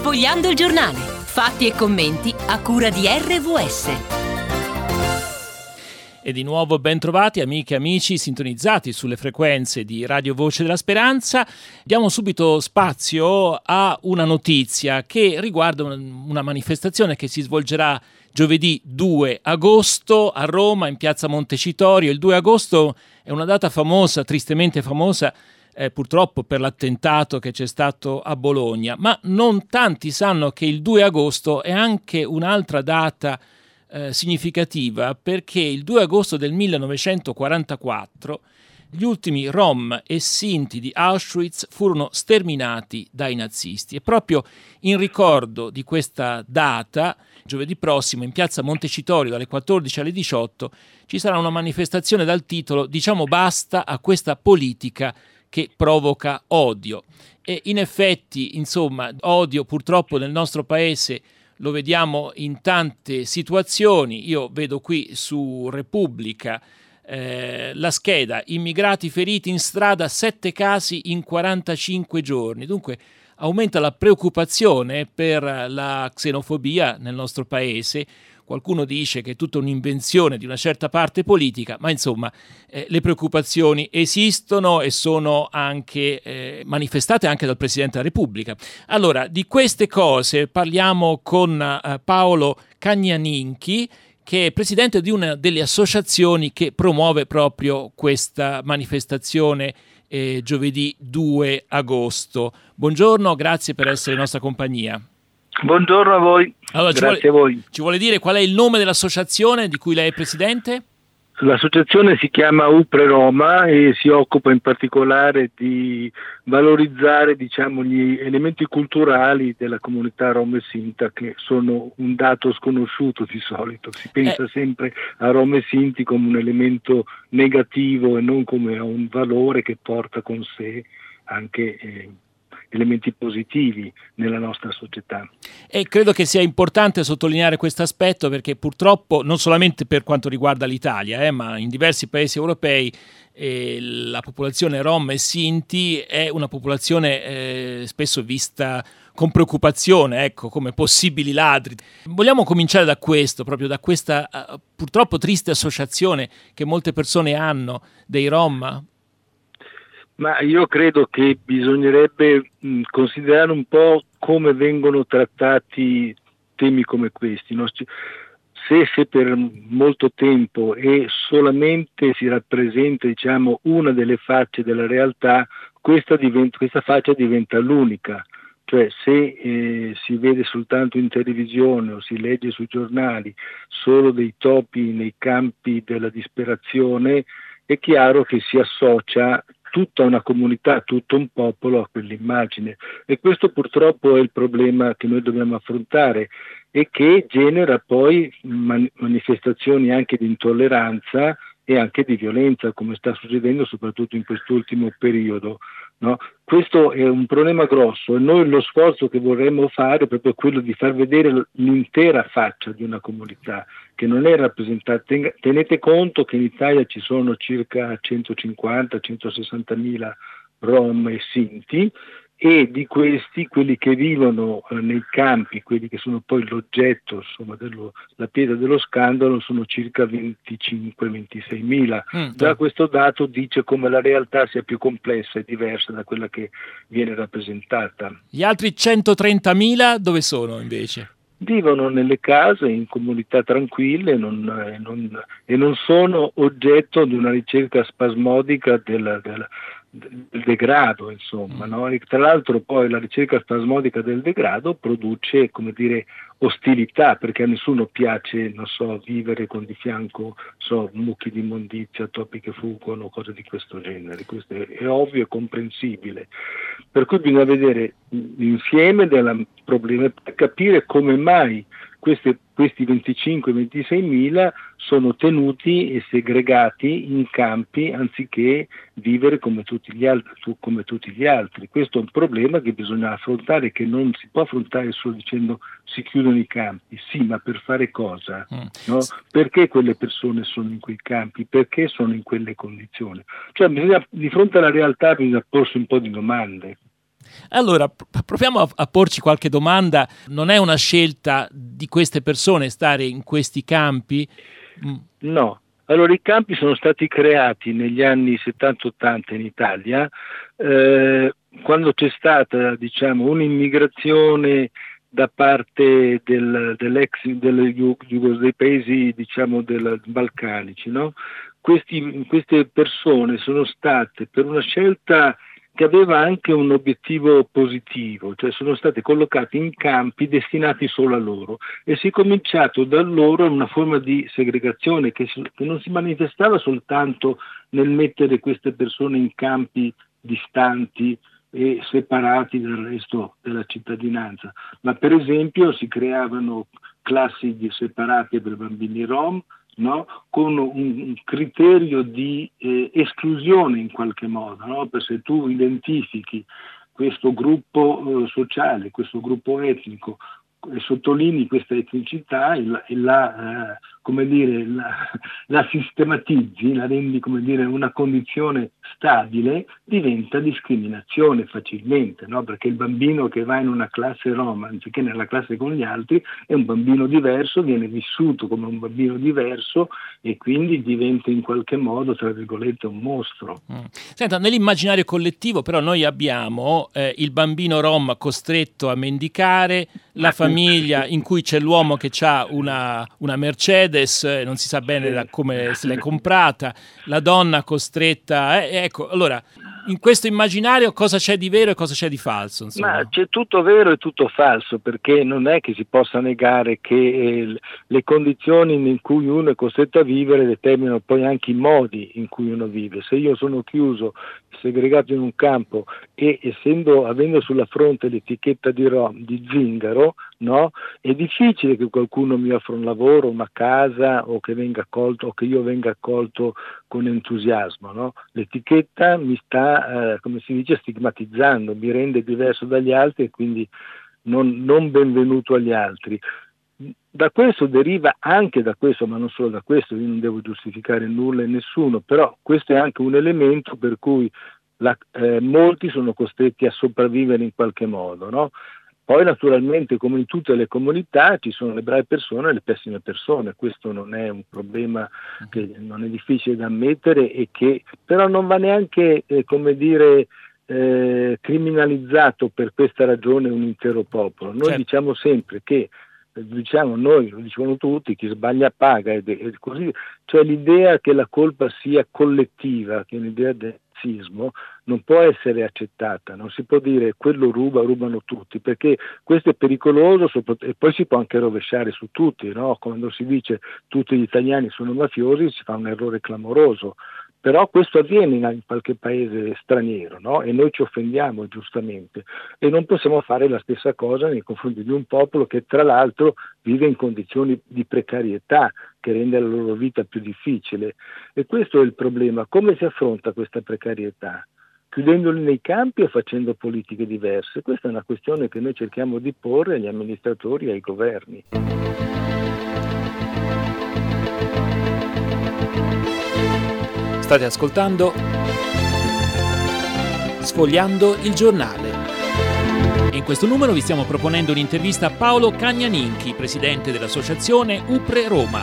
Sfogliando il giornale. Fatti e commenti a cura di RVS. E di nuovo ben trovati amiche e amici sintonizzati sulle frequenze di Radio Voce della Speranza. Diamo subito spazio a una notizia che riguarda una manifestazione che si svolgerà giovedì 2 agosto a Roma in piazza Montecitorio. Il 2 agosto è una data famosa, tristemente famosa, purtroppo per l'attentato che c'è stato a Bologna, ma non tanti sanno che il 2 agosto è anche un'altra data significativa, perché il 2 agosto del 1944 gli ultimi Rom e Sinti di Auschwitz furono sterminati dai nazisti, e proprio in ricordo di questa data giovedì prossimo in piazza Montecitorio dalle 14 alle 18 ci sarà una manifestazione dal titolo "Diciamo basta a questa politica che provoca odio". E in effetti, insomma, odio purtroppo nel nostro paese lo vediamo in tante situazioni. Io vedo qui su Repubblica la scheda: immigrati feriti in strada, 7 casi in 45 giorni. Dunque aumenta la preoccupazione per la xenofobia nel nostro paese. Qualcuno dice che è tutta un'invenzione di una certa parte politica, ma insomma le preoccupazioni esistono e sono anche manifestate anche dal Presidente della Repubblica. Allora, di queste cose parliamo con Paolo Cagnaninchi, che è presidente di una delle associazioni che promuove proprio questa manifestazione giovedì 2 agosto. Buongiorno, grazie per essere in nostra compagnia. Buongiorno a voi, allora, grazie a voi. Ci vuole dire qual è il nome dell'associazione di cui lei è presidente? L'associazione si chiama UPRE Roma e si occupa in particolare di valorizzare, diciamo, gli elementi culturali della comunità Rom e Sinta, che sono un dato sconosciuto di solito. Si pensa sempre a Rom e Sinti come un elemento negativo e non come a un valore che porta con sé anche elementi positivi nella nostra società. E credo che sia importante sottolineare questo aspetto, perché purtroppo, non solamente per quanto riguarda l'Italia, ma in diversi paesi europei la popolazione Rom e Sinti è una popolazione spesso vista con preoccupazione, ecco, come possibili ladri. Vogliamo cominciare da questo, proprio da questa purtroppo triste associazione che molte persone hanno dei Rom? Ma io credo che bisognerebbe considerare un po' come vengono trattati temi come questi. Se per molto tempo solamente si rappresenta, diciamo, una delle facce della realtà, questa faccia diventa l'unica. Cioè, se si vede soltanto in televisione o si legge sui giornali solo dei topi nei campi della disperazione, è chiaro che si associa tutta una comunità, tutto un popolo a quell'immagine, e questo purtroppo è il problema che noi dobbiamo affrontare e che genera poi manifestazioni anche di intolleranza e anche di violenza, come sta succedendo soprattutto in quest'ultimo periodo, no? Questo è un problema grosso e noi lo sforzo che vorremmo fare è proprio quello di far vedere l'intera faccia di una comunità che non è rappresentata. Tenete conto che in Italia ci sono circa 150-160 mila Rom e Sinti, e di questi, quelli che vivono nei campi, quelli che sono poi l'oggetto, insomma, la pietra dello scandalo, sono circa 25-26 mila. Già questo dato dice come la realtà sia più complessa e diversa da quella che viene rappresentata. Gli altri 130.000 dove sono invece? Vivono nelle case, in comunità tranquille e non sono oggetto di una ricerca spasmodica del degrado, insomma, no? E tra l'altro poi la ricerca spasmodica del degrado produce, come dire, ostilità, perché a nessuno piace, non so, vivere con di fianco, mucchi di immondizia, topi che fuggono, cose di questo genere. Questo è ovvio e comprensibile. Per cui bisogna vedere l'insieme del problema per capire come mai questi 25-26 mila sono tenuti e segregati in campi anziché vivere come tutti gli altri. Questo è un problema che bisogna affrontare, che non si può affrontare solo dicendo si chiudono i campi. Sì, ma per fare cosa? No? Perché quelle persone sono in quei campi? Perché sono in quelle condizioni? Cioè, di fronte alla realtà bisogna porsi un po' di domande. Allora, proviamo a porci qualche domanda. Non è una scelta di queste persone stare in questi campi? No. Allora, i campi sono stati creati negli anni 70-80 in Italia, quando c'è stata, diciamo, un'immigrazione da parte dei paesi, diciamo, balcanici, no? Queste persone sono state, per una scelta che aveva anche un obiettivo positivo, cioè sono state collocate in campi destinati solo a loro, e si è cominciato da loro una forma di segregazione che non si manifestava soltanto nel mettere queste persone in campi distanti e separati dal resto della cittadinanza, ma per esempio si creavano classi separate per bambini rom, no? Con un criterio di esclusione in qualche modo, no? Perché se tu identifichi questo gruppo sociale, questo gruppo etnico, e sottolinei questa etnicità la sistematizzi, la rendi, come dire, una condizione stabile, diventa discriminazione facilmente, no? Perché il bambino che va in una classe Roma anziché nella classe con gli altri è un bambino diverso, viene vissuto come un bambino diverso e quindi diventa in qualche modo, tra virgolette, un mostro. Senta, nell'immaginario collettivo però noi abbiamo il bambino Rom costretto a mendicare, la famiglia in cui c'è l'uomo che ha una Mercedes, non si sa bene da come se l'è comprata, la donna costretta, ecco, allora in questo immaginario cosa c'è di vero e cosa c'è di falso? Insomma? Ma c'è tutto vero e tutto falso, perché non è che si possa negare che le condizioni in cui uno è costretto a vivere determinano poi anche i modi in cui uno vive. Se io sono chiuso, segregato in un campo e avendo sulla fronte l'etichetta di zingaro, no? È difficile che qualcuno mi offra un lavoro, una casa, o che venga accolto, o che io venga accolto con entusiasmo, no? L'etichetta mi sta, come si dice, stigmatizzando, mi rende diverso dagli altri e quindi non benvenuto agli altri. Da questo deriva, anche da questo, ma non solo da questo, io non devo giustificare nulla e nessuno, però questo è anche un elemento per cui molti sono costretti a sopravvivere in qualche modo, no? Poi naturalmente, come in tutte le comunità, ci sono le brave persone e le pessime persone, questo non è un problema che non è difficile da ammettere e che però non va neanche, criminalizzato per questa ragione un intero popolo. Noi certo. Diciamo sempre che, noi, lo dicevano tutti, chi sbaglia paga, e così, cioè l'idea che la colpa sia collettiva, che è un'idea del razzismo, non può essere accettata, non si può dire quello rubano tutti, perché questo è pericoloso e poi si può anche rovesciare su tutti, no? Quando si dice tutti gli italiani sono mafiosi si fa un errore clamoroso, però questo avviene in qualche paese straniero, no? E noi ci offendiamo giustamente e non possiamo fare la stessa cosa nei confronti di un popolo che tra l'altro vive in condizioni di precarietà che rende la loro vita più difficile, e questo è il problema. Come si affronta questa precarietà? Chiudendoli nei campi o facendo politiche diverse? Questa è una questione che noi cerchiamo di porre agli amministratori e ai governi. State ascoltando Sfogliando il giornale. In questo numero vi stiamo proponendo un'intervista a Paolo Cagnaninchi, presidente dell'associazione UPRE Roma.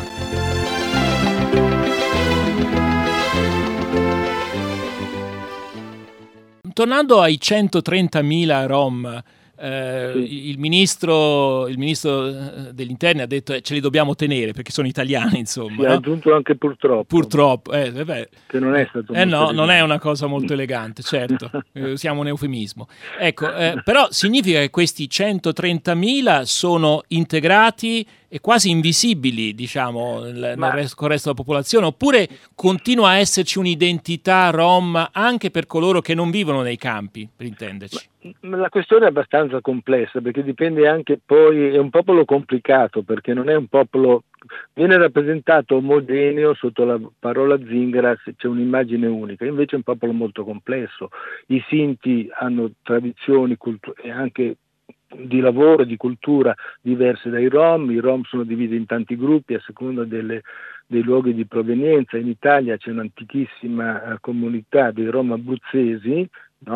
Tornando ai 130.000 Rom, il ministro dell'Interno ha detto ce li dobbiamo tenere perché sono italiani, insomma. Si è aggiunto anche purtroppo. Che non è stato no, non è una cosa molto elegante, certo, usiamo un eufemismo. Ecco, però significa che questi 130.000 sono integrati e quasi invisibili, diciamo, nel resto della popolazione, oppure continua a esserci un'identità rom anche per coloro che non vivono nei campi, per intenderci? La questione è abbastanza complessa, perché dipende anche poi, è un popolo complicato, perché non è un popolo, viene rappresentato omogeneo sotto la parola zingara, c'è un'immagine unica, invece è un popolo molto complesso. I Sinti hanno tradizioni e anche di lavoro, di cultura diverse dai Rom. I Rom sono divisi in tanti gruppi a seconda dei luoghi di provenienza. In Italia c'è un'antichissima comunità dei Rom abruzzesi, no?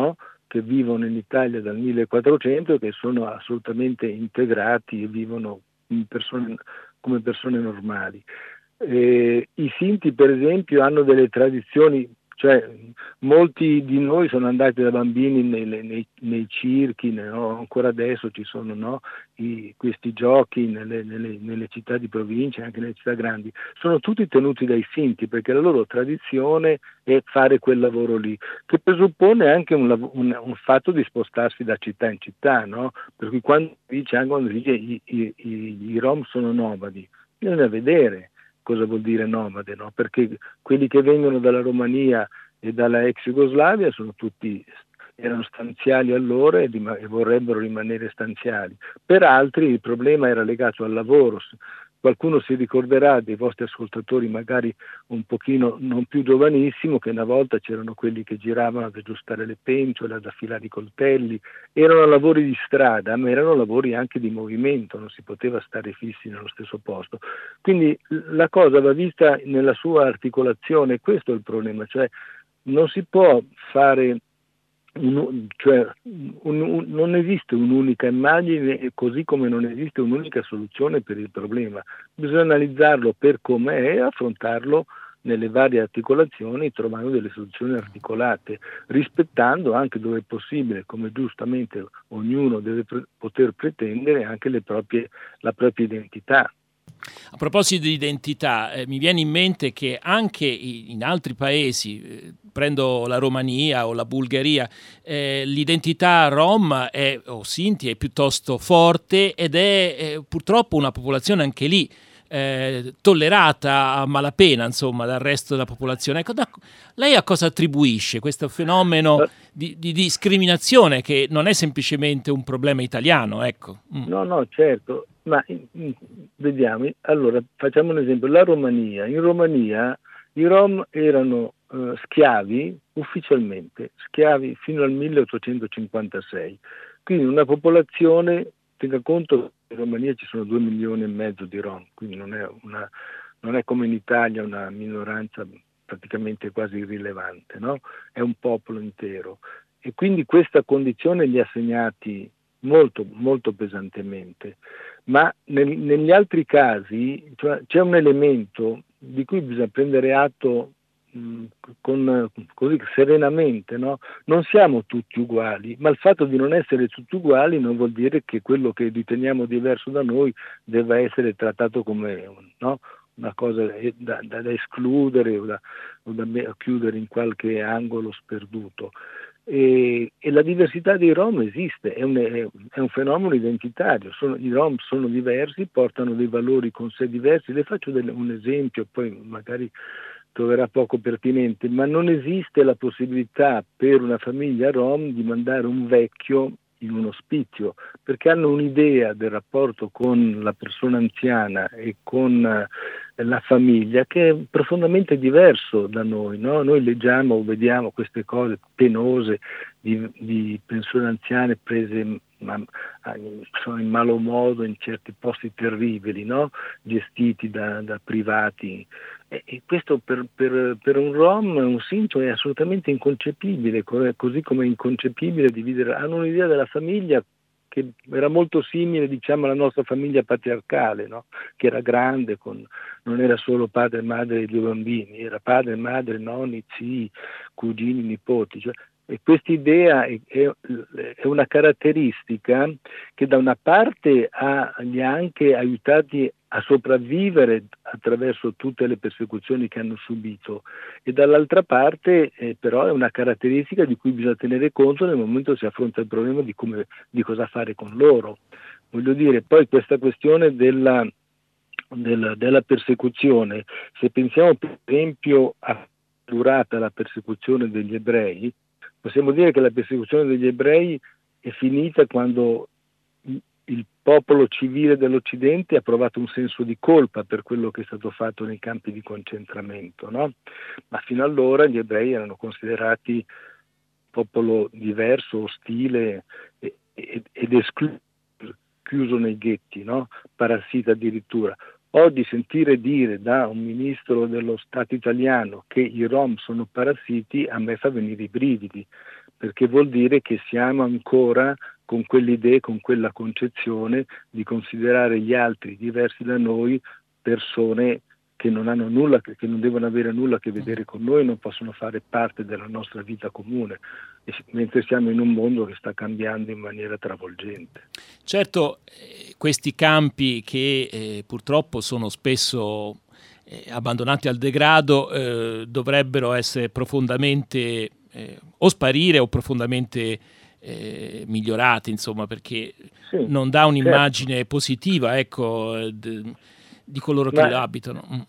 che vivono in Italia dal 1400 e che sono assolutamente integrati e vivono come persone normali. I Sinti, per esempio, hanno delle tradizioni, cioè molti di noi sono andati da bambini nei circhi, no? Ancora adesso ci sono, no? Questi giochi nelle città di provincia, anche nelle città grandi, sono tutti tenuti dai Sinti perché la loro tradizione è fare quel lavoro lì, che presuppone anche un fatto di spostarsi da città in città, no? Per cui quando dice i Rom sono nomadi, bisogna vedere cosa vuol dire nomade, no? Perché quelli che vengono dalla Romania e dalla ex Jugoslavia erano stanziali allora e vorrebbero rimanere stanziali. Per altri il problema era legato al lavoro. Qualcuno si ricorderà dei vostri ascoltatori, magari un pochino non più giovanissimo, che una volta c'erano quelli che giravano ad aggiustare le pentole, ad affilare i coltelli. Erano lavori di strada, ma erano lavori anche di movimento, non si poteva stare fissi nello stesso posto. Quindi la cosa va vista nella sua articolazione, questo è il problema, cioè non si può fare non esiste un'unica immagine, così come non esiste un'unica soluzione per il problema. Bisogna analizzarlo per com'è e affrontarlo nelle varie articolazioni, trovando delle soluzioni articolate, rispettando anche dove è possibile, come giustamente ognuno deve poter pretendere, anche la propria identità. A proposito di identità, mi viene in mente che anche in altri paesi, prendo la Romania o la Bulgaria, l'identità rom o Sinti è piuttosto forte ed è purtroppo una popolazione anche lì tollerata a malapena, insomma, dal resto della popolazione. Ecco, lei a cosa attribuisce questo fenomeno di discriminazione che non è semplicemente un problema italiano? Ecco. No, certo. Ma vediamo, allora facciamo un esempio, in Romania i Rom erano schiavi ufficialmente, schiavi fino al 1856, quindi una popolazione, tenga conto che in Romania ci sono 2,5 milioni di Rom, quindi non è come in Italia una minoranza praticamente quasi irrilevante, no? È un popolo intero e quindi questa condizione li ha segnati molto, molto pesantemente. Ma negli altri casi, cioè, c'è un elemento di cui bisogna prendere atto così serenamente, no? Non siamo tutti uguali, ma il fatto di non essere tutti uguali non vuol dire che quello che riteniamo diverso da noi debba essere trattato come, no? Una cosa da escludere o da chiudere in qualche angolo sperduto. E la diversità dei Rom esiste, è un fenomeno identitario, i Rom sono diversi, portano dei valori con sé diversi. Le faccio un esempio, poi magari troverà poco pertinente, ma non esiste la possibilità per una famiglia Rom di mandare un vecchio in un ospizio, perché hanno un'idea del rapporto con la persona anziana e con la famiglia che è profondamente diverso da noi, no? Noi leggiamo o vediamo queste cose penose di persone anziane prese sono in malo modo in certi posti terribili, no? Gestiti da privati. E questo per un Rom, un Sinto, è assolutamente inconcepibile, così come è inconcepibile dividere. Hanno un'idea della famiglia che era molto simile, diciamo, alla nostra famiglia patriarcale, no? Che era grande, non era solo padre e madre e 2 bambini, era padre, madre, nonni, zii, cugini, nipoti. Cioè, e questa idea è una caratteristica che da una parte li ha anche aiutati a sopravvivere attraverso tutte le persecuzioni che hanno subito e dall'altra parte però è una caratteristica di cui bisogna tenere conto nel momento che si affronta il problema di cosa fare con loro. Voglio dire, poi questa questione della persecuzione, se pensiamo per esempio a durata la persecuzione degli ebrei, possiamo dire che la persecuzione degli ebrei è finita quando il popolo civile dell'Occidente ha provato un senso di colpa per quello che è stato fatto nei campi di concentramento, no? Ma fino allora gli ebrei erano considerati un popolo diverso, ostile ed escluso, chiuso nei ghetti, no? Parassita addirittura. Oggi sentire dire da un ministro dello Stato italiano che i Rom sono parassiti a me fa venire i brividi, perché vuol dire che siamo ancora con quell'idea, con quella concezione di considerare gli altri diversi da noi persone che non hanno nulla, che non devono avere nulla a che vedere con noi, non possono fare parte della nostra vita comune, mentre siamo in un mondo che sta cambiando in maniera travolgente. Certo, questi campi che purtroppo sono spesso abbandonati al degrado dovrebbero essere profondamente o sparire o profondamente migliorati, insomma, perché Sì, non dà un'immagine positiva, ecco, di coloro che li abitano.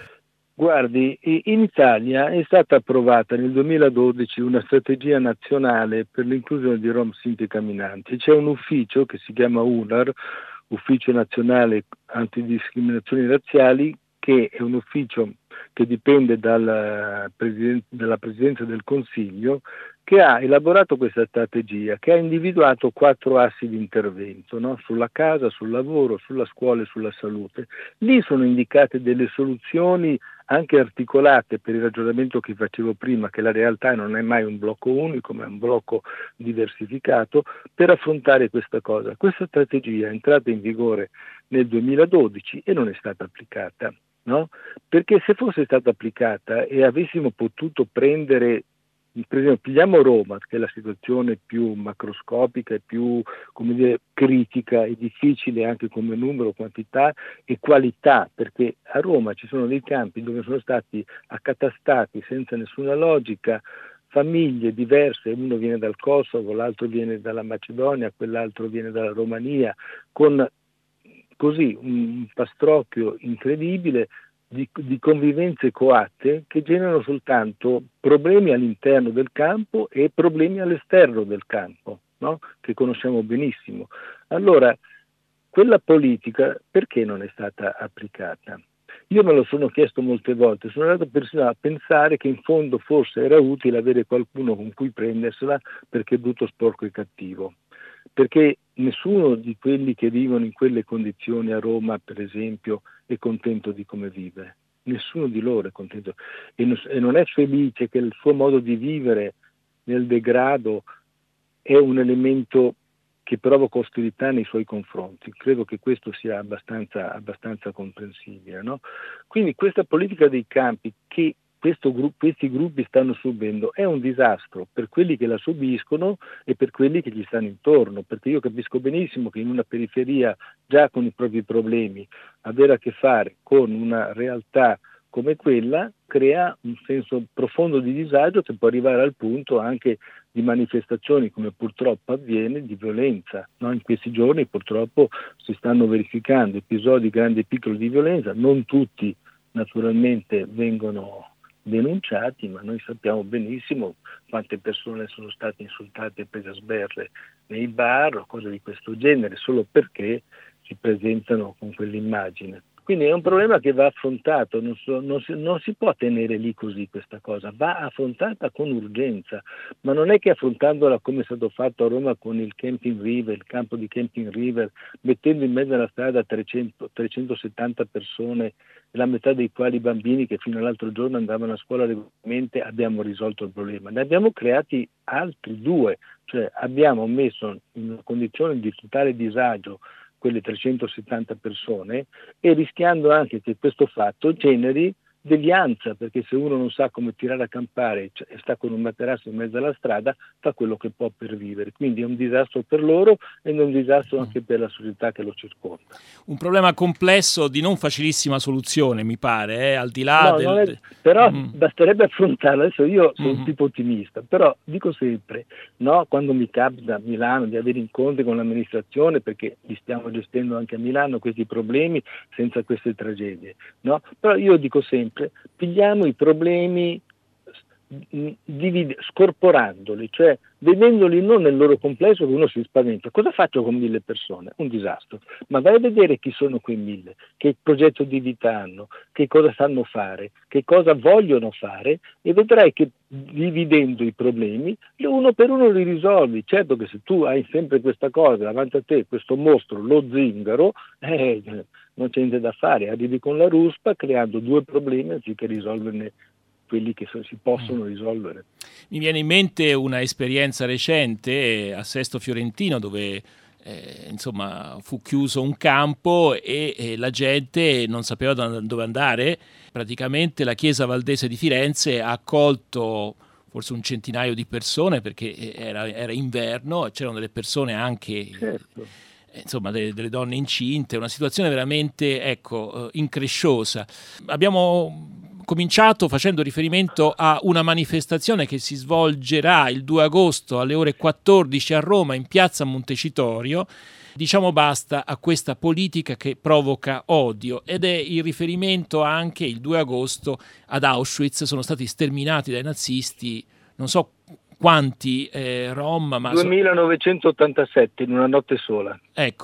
Guardi, in Italia è stata approvata nel 2012 una strategia nazionale per l'inclusione di Rom, Sinti e Camminanti. C'è un ufficio che si chiama UNAR, Ufficio Nazionale Antidiscriminazioni Razziali, che è un ufficio che dipende dalla Presidenza del Consiglio, che ha elaborato questa strategia, che ha individuato 4 assi di intervento, no? Sulla casa, sul lavoro, sulla scuola e sulla salute. Lì sono indicate delle soluzioni anche articolate per il ragionamento che facevo prima, che la realtà non è mai un blocco unico, ma è un blocco diversificato, per affrontare questa cosa. Questa strategia è entrata in vigore nel 2012 e non è stata applicata, no? Perché se fosse stata applicata e avessimo potuto prendere, per esempio, pigliamo Roma, che è la situazione più macroscopica e più, come dire, critica e difficile anche come numero, quantità e qualità, perché a Roma ci sono dei campi dove sono stati accatastati senza nessuna logica famiglie diverse, uno viene dal Kosovo, l'altro viene dalla Macedonia, quell'altro viene dalla Romania, con così un pastrocchio incredibile di convivenze coatte che generano soltanto problemi all'interno del campo e problemi all'esterno del campo, no? Che conosciamo benissimo. Allora, quella politica perché non è stata applicata? Io me lo sono chiesto molte volte, sono andato persino a pensare che in fondo forse era utile avere qualcuno con cui prendersela perché è brutto, sporco e cattivo. Perché nessuno di quelli che vivono in quelle condizioni a Roma, per esempio, è contento di come vive. Nessuno di loro è contento e non è felice che il suo modo di vivere nel degrado è un elemento che provoca ostilità nei suoi confronti. Credo che questo sia abbastanza comprensibile, no? Quindi questa politica dei campi che questi gruppi stanno subendo è un disastro per quelli che la subiscono e per quelli che gli stanno intorno, perché io capisco benissimo che in una periferia già con i propri problemi avere a che fare con una realtà come quella crea un senso profondo di disagio che può arrivare al punto anche di manifestazioni, come purtroppo avviene, di violenza, no? In questi giorni purtroppo si stanno verificando episodi grandi e piccoli di violenza, non tutti naturalmente vengono denunciati, ma noi sappiamo benissimo quante persone sono state insultate e prese a sberle nei bar o cose di questo genere, solo perché si presentano con quell'immagine. Quindi è un problema che va affrontato, non si può tenere lì così questa cosa, va affrontata con urgenza, ma non è che affrontandola come è stato fatto a Roma con il Camping River, il campo di Camping River, mettendo in mezzo alla strada 370 persone, la metà dei quali bambini che fino all'altro giorno andavano a scuola regolarmente, abbiamo risolto il problema. Ne abbiamo creati altri 2, cioè abbiamo messo in una condizione di totale disagio quelle 370 persone e rischiando anche che questo fatto generi devianza, perché se uno non sa come tirare a campare e sta con un materasso in mezzo alla strada, fa quello che può per vivere. Quindi è un disastro per loro e è un disastro anche per la società che lo circonda. Un problema complesso di non facilissima soluzione, mi pare, al di là però basterebbe affrontarlo. Adesso io sono un tipo ottimista, però dico sempre, no, quando mi capita a Milano di avere incontri con l'amministrazione, perché li stiamo gestendo anche a Milano questi problemi senza queste tragedie, no? Però io dico sempre, pigliamo i problemi scorporandoli, cioè vedendoli non nel loro complesso, che uno si spaventa. Cosa faccio con 1000 persone? Un disastro. Ma vai a vedere chi sono quei 1000, che progetto di vita hanno, che cosa sanno fare, che cosa vogliono fare, e vedrai che dividendo i problemi uno per uno li risolvi. Certo che se tu hai sempre questa cosa davanti a te, questo mostro, lo zingaro, non c'è niente da fare, arrivi con la ruspa creando 2 problemi anziché risolverne quelli che si possono risolvere. Mi viene in mente una esperienza recente a Sesto Fiorentino, dove insomma fu chiuso un campo e la gente non sapeva dove andare. Praticamente la chiesa valdese di Firenze ha accolto forse un centinaio di persone, perché era inverno, c'erano delle persone anche, certo, insomma delle donne incinte, una situazione veramente incresciosa. Abbiamo cominciato facendo riferimento a una manifestazione che si svolgerà il 2 agosto alle ore 14 a Roma in piazza Montecitorio. Diciamo basta a questa politica che provoca odio, ed è il riferimento anche il 2 agosto ad Auschwitz. Sono stati sterminati dai nazisti non so quanti rom, ma 2987 in una notte sola. Ecco,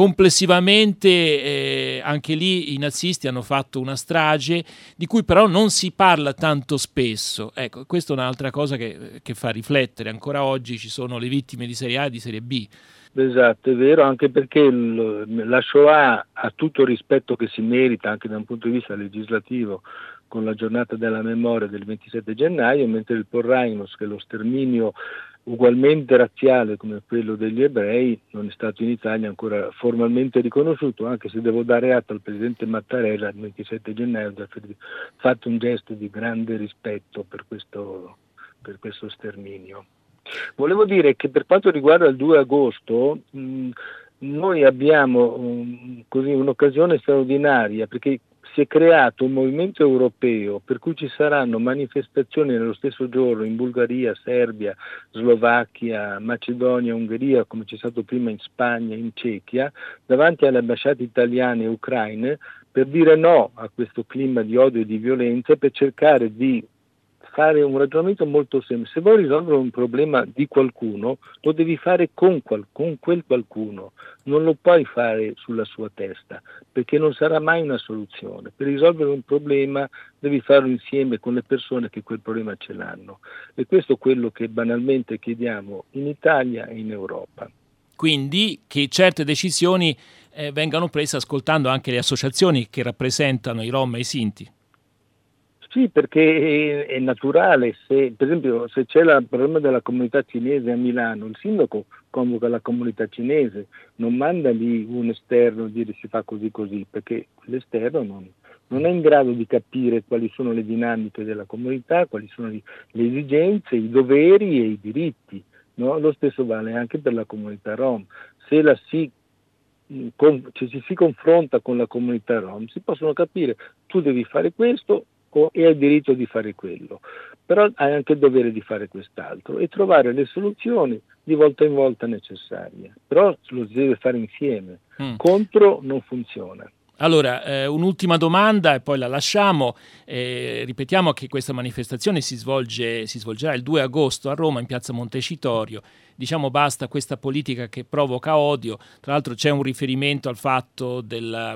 complessivamente anche lì i nazisti hanno fatto una strage di cui però non si parla tanto spesso. Ecco, questa è un'altra cosa che fa riflettere. Ancora oggi ci sono le vittime di serie A e di serie B. Esatto, è vero, anche perché la Shoah ha tutto il rispetto che si merita anche da un punto di vista legislativo con la giornata della memoria del 27 gennaio, mentre il Porrajmos, che è lo sterminio ugualmente razziale come quello degli ebrei, non è stato in Italia ancora formalmente riconosciuto, anche se devo dare atto al presidente Mattarella il 27 gennaio di aver fatto un gesto di grande rispetto per questo sterminio. Volevo dire che per quanto riguarda il 2 agosto noi abbiamo così un'occasione straordinaria, perché si è creato un movimento europeo per cui ci saranno manifestazioni nello stesso giorno in Bulgaria, Serbia, Slovacchia, Macedonia, Ungheria, come c'è stato prima in Spagna, in Cechia, davanti alle ambasciate italiane e ucraine, per dire no a questo clima di odio e di violenza, per cercare di fare un ragionamento molto semplice. Se vuoi risolvere un problema di qualcuno, lo devi fare con quel qualcuno, non lo puoi fare sulla sua testa, perché non sarà mai una soluzione. Per risolvere un problema devi farlo insieme con le persone che quel problema ce l'hanno. E questo è quello che banalmente chiediamo in Italia e in Europa. Quindi che certe decisioni vengano prese ascoltando anche le associazioni che rappresentano i Rom e i Sinti. Sì, perché è naturale, per esempio se c'è il problema della comunità cinese a Milano, il sindaco convoca la comunità cinese, non manda lì un esterno a dire si fa così, perché l'esterno non è in grado di capire quali sono le dinamiche della comunità, quali sono le esigenze, i doveri e i diritti. No? Lo stesso vale anche per la comunità Rom. Se ci si confronta con la comunità Rom, si possono capire, tu devi fare questo, e hai il diritto di fare quello, però hai anche il dovere di fare quest'altro e trovare le soluzioni di volta in volta necessarie, però lo si deve fare insieme, contro non funziona. Allora, un'ultima domanda e poi la lasciamo. Ripetiamo che questa manifestazione si svolgerà il 2 agosto a Roma in piazza Montecitorio. Diciamo basta a questa politica che provoca odio. Tra l'altro c'è un riferimento al fatto del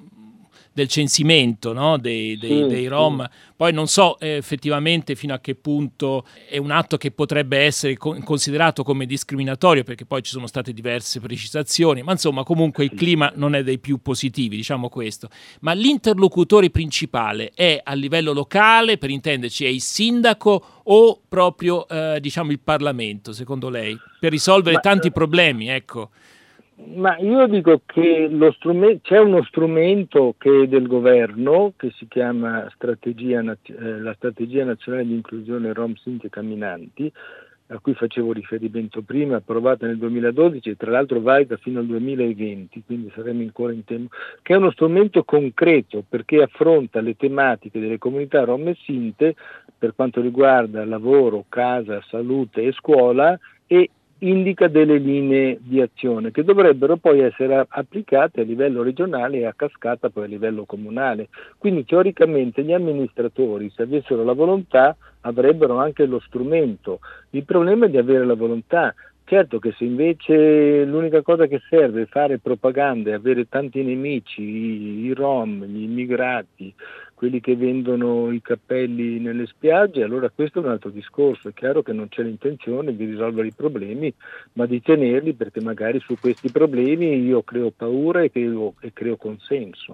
censimento, no? dei Rom. Sì. Poi non so effettivamente fino a che punto è un atto che potrebbe essere considerato come discriminatorio, perché poi ci sono state diverse precisazioni, ma insomma comunque il clima non è dei più positivi, diciamo questo. Ma l'interlocutore principale è a livello locale, per intenderci, è il sindaco o proprio il Parlamento, secondo lei, per risolvere tanti problemi, ecco? Ma io dico che c'è uno strumento che è del governo che si chiama la Strategia Nazionale di Inclusione Rom, Sinti e Camminanti, a cui facevo riferimento prima, approvata nel 2012 e tra l'altro valida fino al 2020, quindi saremo ancora in tempo, che è uno strumento concreto perché affronta le tematiche delle comunità Rom e Sinte per quanto riguarda lavoro, casa, salute e scuola, e indica delle linee di azione che dovrebbero poi essere applicate a livello regionale e a cascata poi a livello comunale. Quindi teoricamente gli amministratori, se avessero la volontà, avrebbero anche lo strumento. Il problema è di avere la volontà. Certo che se invece l'unica cosa che serve è fare propaganda e avere tanti nemici, i Rom, gli immigrati, quelli che vendono i cappelli nelle spiagge, allora questo è un altro discorso. È chiaro che non c'è l'intenzione di risolvere i problemi, ma di tenerli, perché magari su questi problemi io creo paura e creo consenso.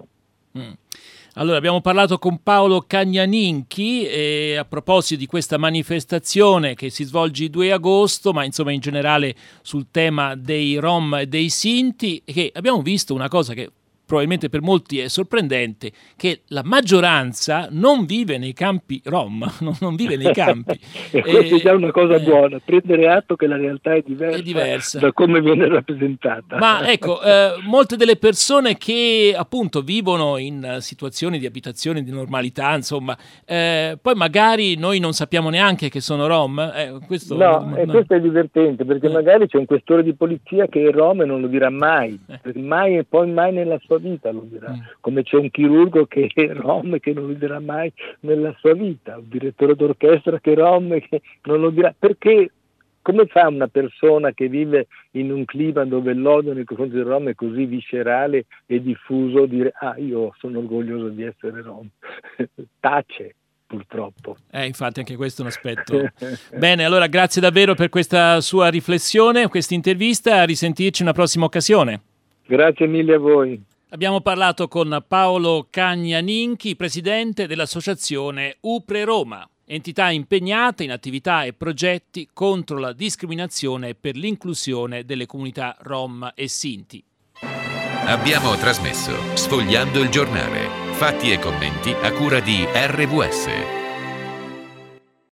Allora, abbiamo parlato con Paolo Cagnaninchi a proposito di questa manifestazione che si svolge il 2 agosto, ma insomma in generale sul tema dei Rom e dei Sinti, e che abbiamo visto una cosa che probabilmente per molti è sorprendente, che la maggioranza non vive nei campi Rom, non vive nei campi. E questa è già una cosa buona, prendere atto che la realtà è diversa da come viene rappresentata. Ma ecco, molte delle persone che appunto vivono in situazioni di abitazione di normalità, insomma, poi magari noi non sappiamo neanche che sono Rom. Questo è divertente, perché magari c'è un questore di polizia che è Rom e non lo dirà mai, perché mai e poi mai nella sua vita lo dirà, come c'è un chirurgo che è Rom e che non lo dirà mai nella sua vita, un direttore d'orchestra che è Rom e che non lo dirà, perché come fa una persona che vive in un clima dove l'odio nei confronti del Rom è così viscerale e diffuso dire io sono orgoglioso di essere Rom? Tace, purtroppo. Infatti anche questo è un aspetto. Bene, allora grazie davvero per questa sua riflessione, questa intervista, a risentirci in una prossima occasione. Grazie mille a voi. Abbiamo parlato con Paolo Cagnaninchi, presidente dell'associazione UPRE Roma, entità impegnata in attività e progetti contro la discriminazione e per l'inclusione delle comunità Rom e Sinti. Abbiamo trasmesso Sfogliando il giornale, fatti e commenti a cura di RVS.